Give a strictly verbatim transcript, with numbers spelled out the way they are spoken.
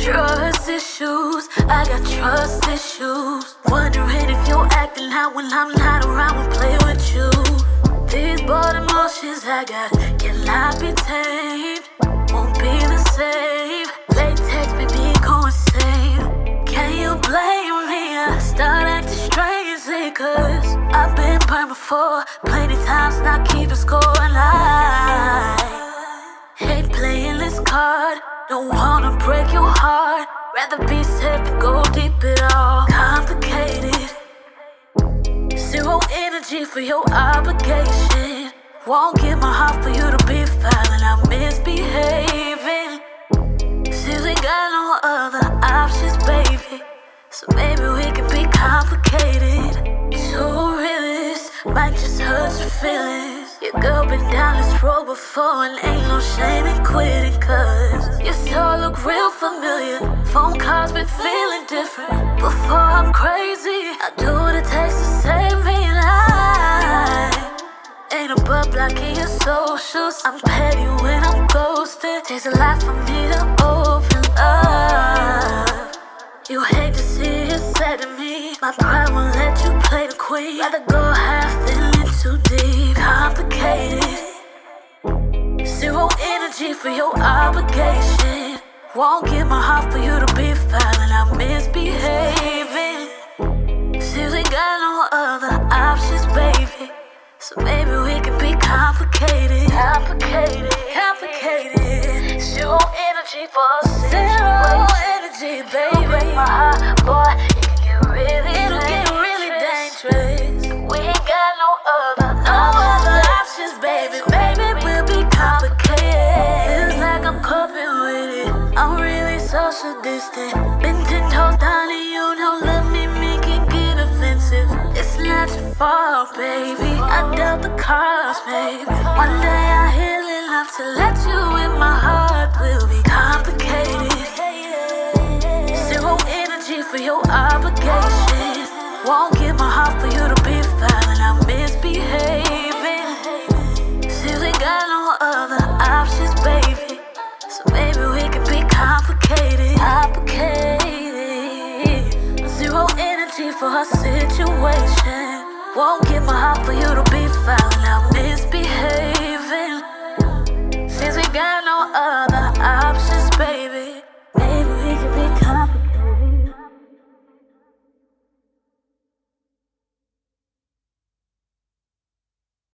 trust issues. I got trust issues. Wondering if you're acting out when I'm not around and play with you. These bored emotions I got cannot be tamed. Won't be the same. Late text me be going insane. Can you blame me? I start acting strangely, cause I've been burned before. Plenty times not keeping score, and I hate playing this card. Don't wanna break your heart. Rather be safe than go deep at all. Complicated. Zero energy for your obligation. Won't give my heart for you to be foul, and I'm misbehaving. Since we got no other options, baby, so maybe we can be complicated. Too realist might just hurt your feelings. Your girl been down this road before, and ain't no shame in quitting, cause your soul look real familiar. Phone calls been feeling different. Before I'm crazy, I do what it takes to save me, and I ain't above blocking your socials. I'm petty when I'm ghosted. Takes a lot for me to open up. You hate to see it said to me. My pride won't let you play the queen. Rather go half than in too deep. Complicated. Zero energy for your obligation. Won't give my heart for you to be foul, and I'm misbehaving. Since we got no other options, baby, so maybe we can be complicated. Complicated, complicated. Zero energy for a Zero energy, baby. Break my heart, boy, it can get really It'll dangerous. get really dangerous. We ain't got no other, no other options, baby. Baby, we'll be complicated. Feels like I'm coping with it. I'm really social distant. Been ten toes down and you know, let me make it get offensive. It's not your fault, baby. I dealt the cards, baby. One day I heal enough to let you in. My heart will be complicated. Zero energy for your obligation. Won't give my heart for you to be foul, and I'm misbehaving. Since we got no other options, baby, so maybe we can be complicated. Complicated. Zero energy for her situation. Won't give my heart for you to be foul, and I'm misbehaving. Since we got